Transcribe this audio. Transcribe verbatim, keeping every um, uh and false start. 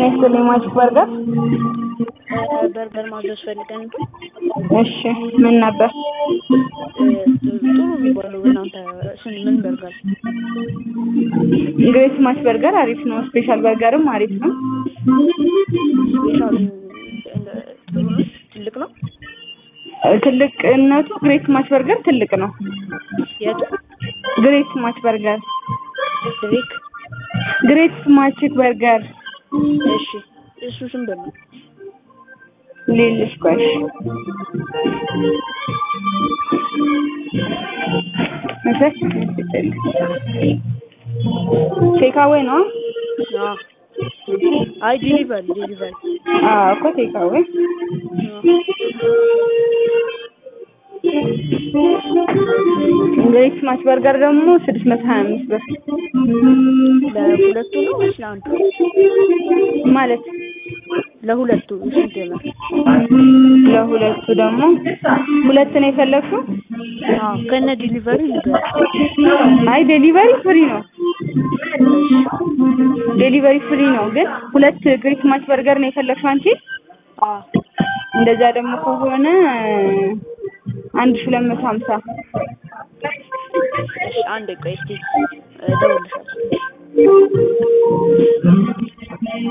ጤና ይስጥልኝ ማች በርገር በርገር ማዘዝ ፈልገን እሺ ምን ነበር ጥሩ የሚባለው እናንተ ስን ምን በርገር ግሬስ ማች በርገር አሪፍ ነው ስፔሻል በርገርም አሪፍ ነው ስፔሻል ትልቅ ነው ትልቅነቱ ግሬስ ማች በርገር ትልቅ ነው የቱ ግሬስ ማች በርገር ግሬክ ግሬስ ማች በርገር እሺ እሱ ስም በሉ ሌልሽ ቆይ እሺ ቴክ አዌይ ነው አዎ አይ ዲሊቨሪ ዲሊቨሪ አዎ እኮ ቴክ አዌይ ግሬስ ማች በርገር ደግሞ ስድስት መቶ ሀያ አምስት ብር ለሁለቱ ነው ወይስ ለአንዱ ማለት ለሁለቱ ስንት ነው ለሁለቱ ደግሞ ሁለት ነው የፈለግሽው አዎ ከነ ዲሊቨሪ ነገር አይ ዲሊቨሪ ፍሪ ነው ዲሊቨሪ ፍሪ ነው ግን ሁለት ግሬስ ማች በርገር ነው የፈለግሽው አንቺ አዎ እንደዛ ደግሞ ከሆነ አንድ ሺህ ሁለት መቶ ሀምሳ እሺ አንዴ ቆይ እስኪ ደውልልሻለሁ